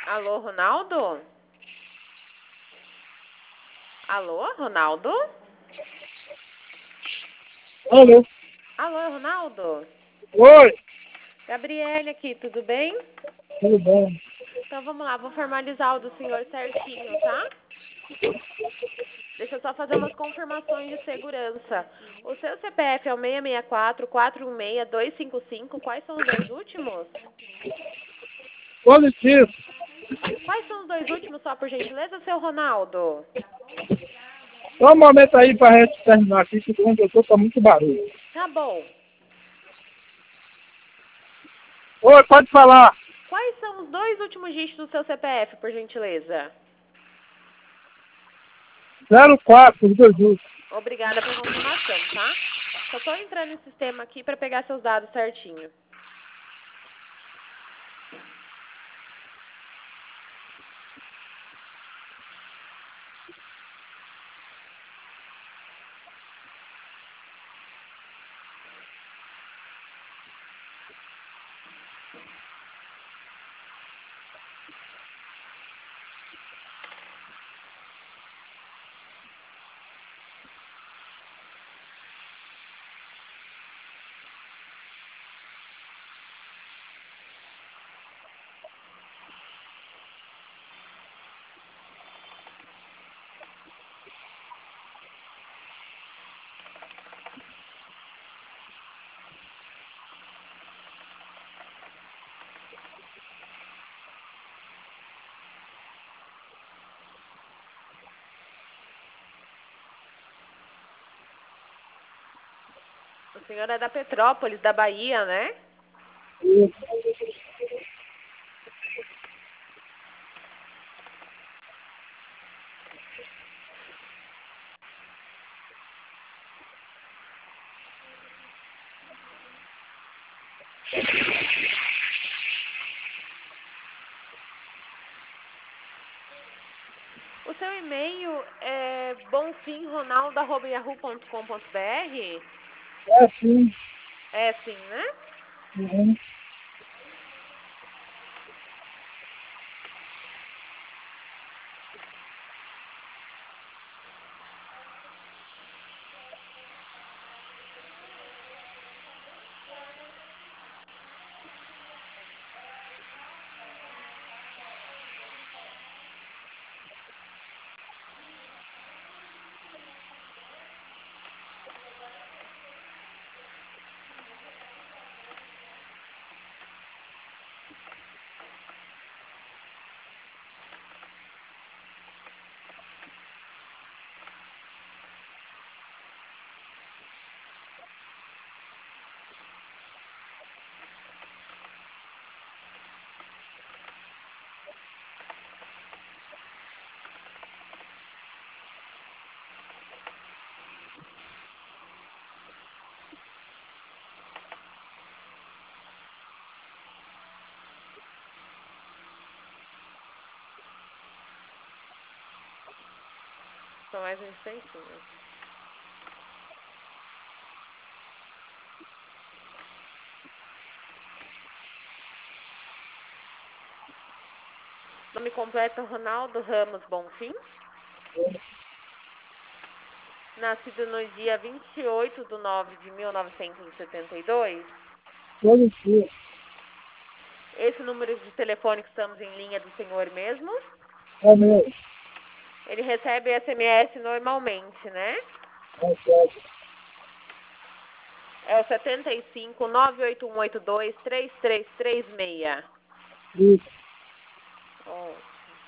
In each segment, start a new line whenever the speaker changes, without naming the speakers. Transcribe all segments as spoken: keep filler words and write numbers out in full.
Alô, Ronaldo? Alô, Ronaldo?
Alô?
Alô, Ronaldo?
Oi,
Gabriele aqui, tudo bem?
tudo bom?
Então vamos lá, vou formalizar o do senhor certinho, tá? Deixa eu só fazer umas confirmações de segurança. O seu C P F é o seis seis quatro, quatro um seis, dois cinco cinco. Quais são os dois últimos?
Positivo.
Quais são os dois últimos, só por gentileza, seu Ronaldo?
Só um momento aí pra gente terminar aqui, que onde eu tô tá muito barulho.
Tá bom.
Oi, pode falar.
Quais são os dois últimos dígitos do seu C P F, por gentileza?
zero quatro, os dois últimos.
Obrigada pela confirmação, tá? Só tô entrando no sistema aqui para pegar seus dados certinho. O senhor é da Petrópolis, da Bahia, né? O seu e-mail é bonfimronaldo arroba yahoo ponto com ponto br?
É sim.
É sim, né?
Uhum.
Só mais um instantinho. Nome completo, Ronaldo Ramos Bonfim. Nascido no dia vinte e oito de nove de mil novecentos e setenta e dois.
Positivo.
Esse número de telefone que estamos em linha do senhor mesmo.
É mesmo.
Ele recebe S M S normalmente, né?
É certo.
É o setenta e cinco, nove oito um oito dois, três três três seis.
Isso.
Ótimo.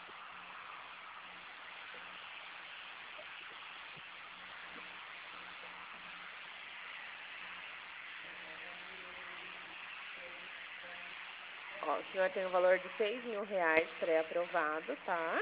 Ó, o senhor tem um valor de seis mil reais pré-aprovado, tá?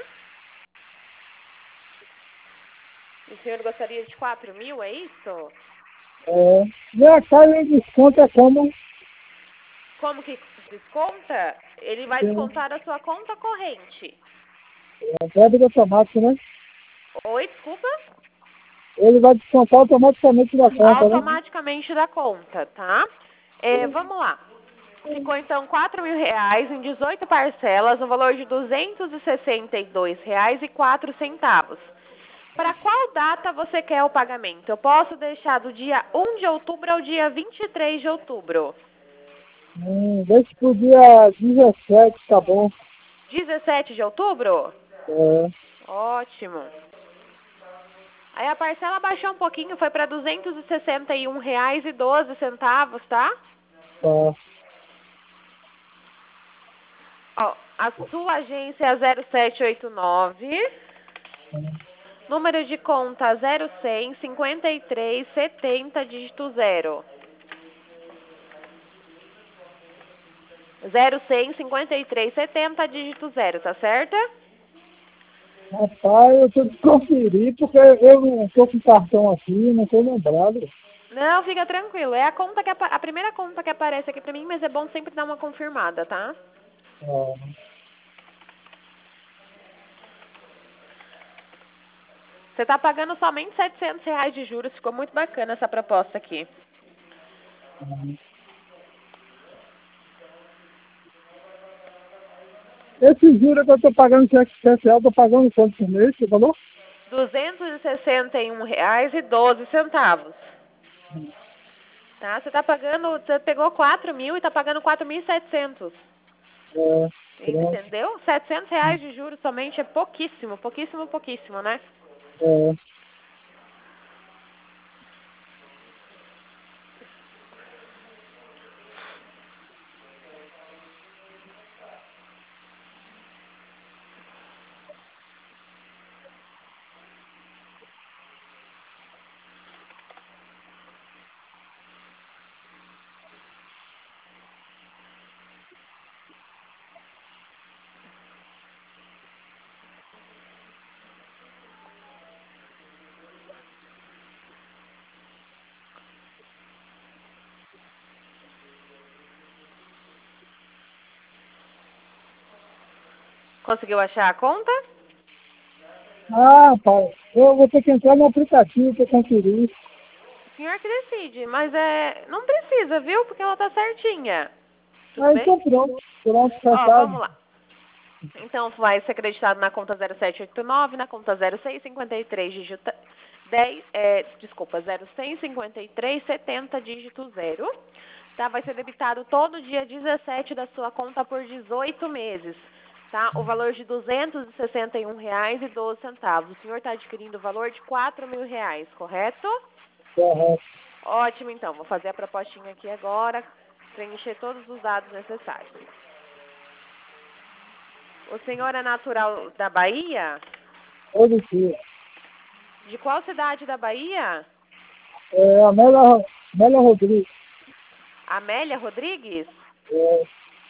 E o senhor gostaria de quatro mil, é isso?
É. E a carga de desconto é como?
Como que desconta? Ele vai
Tem
descontar a sua conta corrente.
é débito automático, né?
Oi, desculpa?
Ele vai descontar automaticamente da conta, né?
Automaticamente da conta, tá? É, vamos lá. Ficou então quatro mil reais em dezoito parcelas, no valor de duzentos e sessenta e dois reais e quatro centavos. Para qual data você quer o pagamento? Eu posso deixar do dia um de outubro ao dia vinte e três de outubro.
Hum, deixa pro dia dezessete, tá bom?
dezessete de outubro?
É,
Ótimo. Aí a parcela baixou um pouquinho, foi para duzentos e sessenta e um reais e doze centavos, tá?
tá.
Ó, a sua agência é a zero sete oito nove, número de conta zero cem, cinquenta e três, setenta, dígito zero. zero cem, cinquenta e três, setenta, dígito zero, tá certo?
Rapaz, eu tenho que conferir, porque eu não tô com cartão aqui, não tô lembrado.
Não, fica tranquilo. É a conta que apa- a primeira conta que aparece aqui pra mim, mas é bom sempre dar uma confirmada, tá?
Ah,
Você tá pagando somente setecentos reais de juros. Ficou muito bacana essa proposta aqui.
ah. Esse juro que eu tô pagando cheque especial, eu tô pagando quanto por mês, você falou?
duzentos e sessenta e um reais e doze centavos. Tá? Você tá pagando, você pegou quatro mil e tá pagando quatro mil e setecentos.
É, pronto.
Entendeu? setecentos reais de juros somente é pouquíssimo, pouquíssimo, pouquíssimo, né?
É,
Conseguiu achar a conta?
ah, pai, eu vou ter que entrar no aplicativo para conferir.
O senhor que decide, mas é, não precisa, viu? Porque ela tá certinha. Tudo
Ah,
bem?
então pronto, pronto,
Ó,
fechado.
vamos lá. Então, vai ser acreditado na conta zero sete oito nove, na conta zero seis cinquenta e três, dígito dez, é, desculpa, zero seis cinquenta e três, setenta, dígito zero. Tá? Vai ser debitado todo dia dezessete da sua conta por dezoito meses. Tá? O valor de duzentos e sessenta e um reais e doze centavos. O senhor está adquirindo o valor de quatro mil reais, correto?
Correto.
Ótimo, então. Vou fazer a propostinha aqui agora, preencher todos os dados necessários. O senhor é natural da Bahia?
Todo dia.
De qual cidade da Bahia?
É, Amélia, Amélia Rodrigues.
Amélia Rodrigues?
É,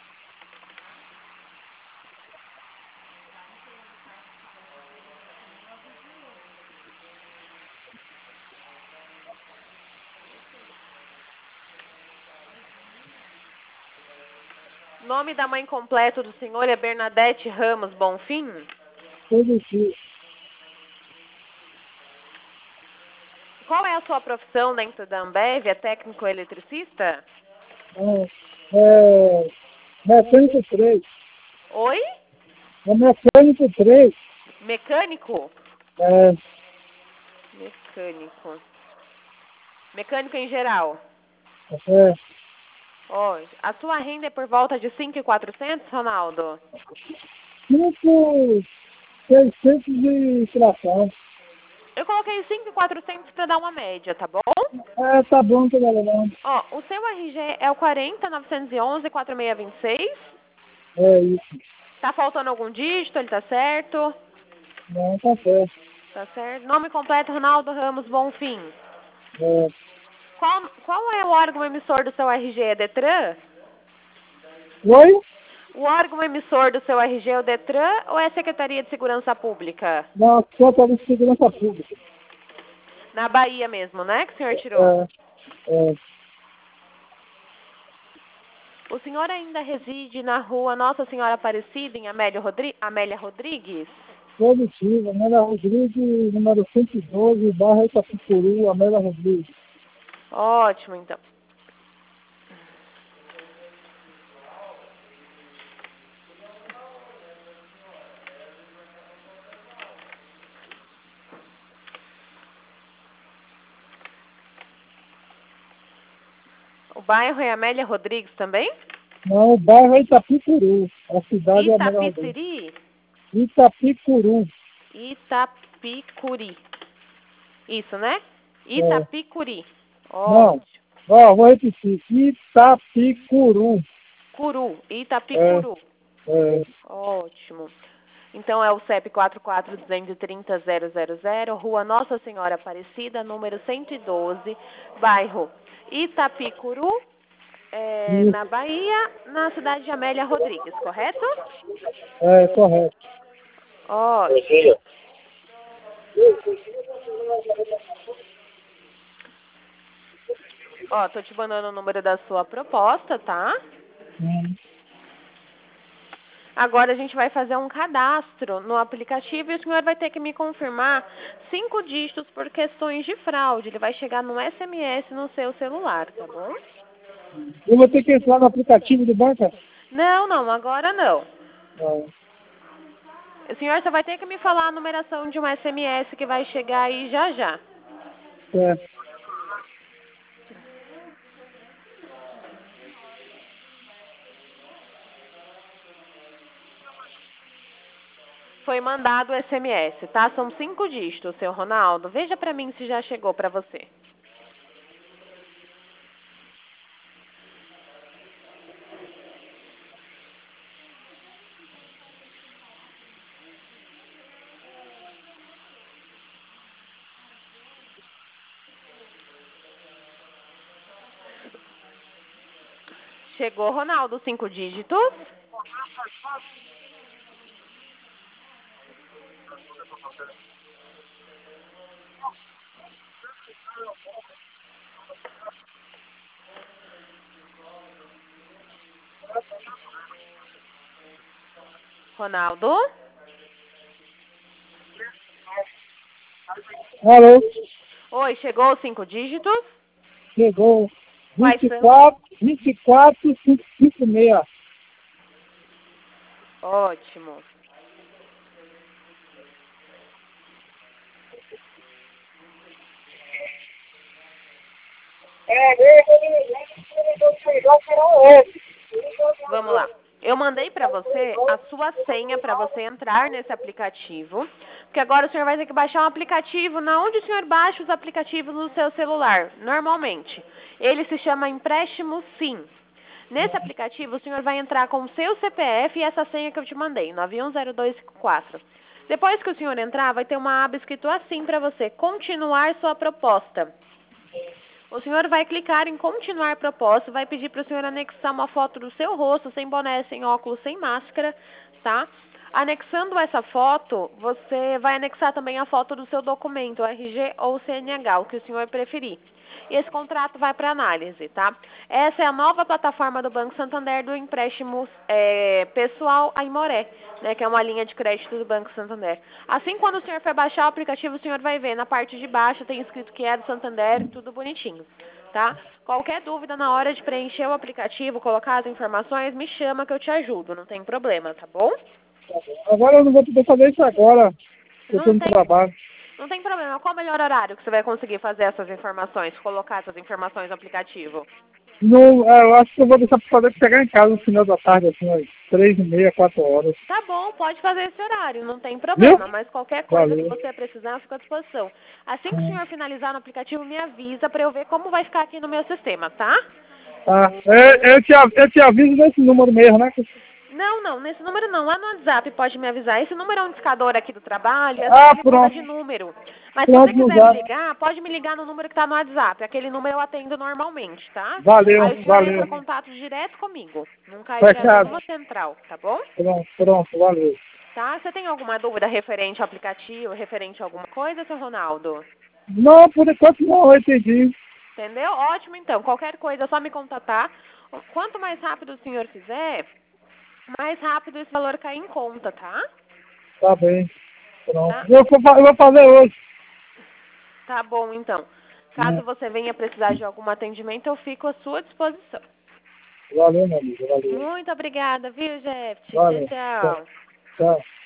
Nome da mãe completo do senhor é Bernadette Ramos Bonfim?
todo dia.
Qual é a sua profissão dentro da Ambev? É técnico eletricista?
É, é, mecânico três.
Oi?
É mecânico três.
Mecânico?
É,
Mecânico. Mecânico em geral.
é,
Ó, a sua renda é por volta de cinco mil e quatrocentos, Ronaldo?
cinco, seiscentos de inflação.
Eu coloquei cinco mil e quatrocentos para dar uma média, tá bom?
É, tá bom, tá galera.
Ó, o seu R G é o quarenta, novecentos e onze, quatro seis dois seis.
É isso.
Tá faltando algum dígito? Ele tá certo?
Não, tá certo.
Tá certo. Nome completo, Ronaldo Ramos Bonfim.
É,
Qual, qual é o órgão emissor do seu R G? É Detran?
oi?
O órgão emissor do seu R G é o Detran ou é a Secretaria de Segurança Pública?
Na conta de segurança pública.
Na Bahia mesmo, né, que o senhor tirou?
É, é,
O senhor ainda reside na rua Nossa Senhora Aparecida, em Amélia, Rodri... Amélia Rodrigues?
positivo. Amélia Rodrigues, número cento e doze, barra Itapicuru, Amélia Rodrigues.
Ótimo, então. O bairro é Amélia Rodrigues também?
Não, o bairro é Itapicuru. A cidade é Amélia Rodrigues.
Itapiciri?
Itapicuru.
Itapicuri. Isso, né?
É.
Itapicuri.
Não.
Ótimo.
Ó, vou repetir. Itapicuru.
Curu. Itapicuru.
É.
Ótimo. Então é o C E P quatro quatro dois três zero zero zero zero, Rua Nossa Senhora Aparecida, número cento e doze, bairro Itapicuru, é, na Bahia, na cidade de Amélia Rodrigues, correto?
É, correto.
Ótimo. Ó, tô te mandando o número da sua proposta, tá?
Hum.
Agora a gente vai fazer um cadastro no aplicativo e o senhor vai ter que me confirmar cinco dígitos por questões de fraude. Ele vai chegar no S M S no seu celular, tá bom?
Eu vou ter que entrar no aplicativo do banco?
Não, não, agora não.
Não.
O senhor só vai ter que me falar a numeração de um S M S que vai chegar aí já já.
É.
Foi mandado o S M S, tá? São cinco dígitos, seu Ronaldo. Veja pra mim se já chegou pra você. Chegou, Ronaldo, cinco dígitos? Ronaldo?
Alô?
Oi, chegou os cinco dígitos?
Chegou.
Quais
vinte e
são?
quatro, vinte e quatro, cinco cinco seis.
Ótimo. Vamos lá. Eu mandei pra você a sua senha pra você entrar nesse aplicativo, porque agora o senhor vai ter que baixar um aplicativo na onde o senhor baixa os aplicativos no seu celular, normalmente. Ele se chama Empréstimo Sim. Nesse aplicativo, o senhor vai entrar com o seu C P F e essa senha que eu te mandei, nove um zero dois cinco quatro. Depois que o senhor entrar, vai ter uma aba escrito assim pra você, continuar sua proposta. O senhor vai clicar em continuar proposta, vai pedir para o senhor anexar uma foto do seu rosto, sem boné, sem óculos, sem máscara, tá? Anexando essa foto, você vai anexar também a foto do seu documento, R G ou C N H, o que o senhor preferir. E esse contrato vai para análise, tá? Essa é a nova plataforma do Banco Santander do empréstimo é, pessoal Aimoré, né, que é uma linha de crédito do Banco Santander. Assim, quando o senhor for baixar o aplicativo, o senhor vai ver na parte de baixo, tem escrito que é do Santander, tudo bonitinho, tá? Qualquer dúvida na hora de preencher o aplicativo, colocar as informações, me chama que eu te ajudo, não tem problema, tá bom?
Agora eu não vou poder fazer isso agora. Eu estou
Não
no
tem,
trabalho.
não tem problema. Qual o melhor horário que você vai conseguir fazer essas informações, colocar essas informações no aplicativo?
Não, é, eu acho que eu vou deixar para fazer chegar em casa no final da tarde, assim, às três e meia, quatro horas.
Tá bom, pode fazer esse horário, não tem problema,
Viu?
mas qualquer coisa que
Valeu.
você precisar, eu fico à disposição. Assim que o
Hum.
senhor finalizar no aplicativo, me avisa para eu ver como vai ficar aqui no meu sistema, tá?
Tá. É, eu, te, av- eu te aviso nesse número mesmo, né?
Não, não, nesse número não, lá no WhatsApp pode me avisar. Esse número é um discador aqui do trabalho, às
Ah,
vezes ele muda
pronto.
de número. Mas se
Pronto,
você
no
quiser me
zap.
ligar, pode me ligar no número que tá no WhatsApp. Aquele número eu atendo normalmente, tá?
Valeu,
Aí o senhor entra
valeu.
em contato direto comigo. Não cai direto
Fechado.
numa central, tá bom?
Pronto, pronto, valeu.
Tá? Você tem alguma dúvida referente ao aplicativo, referente a alguma coisa, seu Ronaldo?
Não, por enquanto não, eu entendi.
Entendeu? Ótimo, então. Qualquer coisa é só me contatar. Quanto mais rápido o senhor fizer, mais rápido esse valor cai em conta, tá?
Tá bem. Pronto.
Tá?
Eu vou, fa- eu vou fazer hoje.
Tá bom, então.
Hum.
Caso você venha precisar de algum atendimento, eu fico à sua disposição.
Valeu, meu amigo, valeu.
Muito obrigada, viu, Jeff? Tchau,
Valeu. Tchau.
tchau.
Tchau.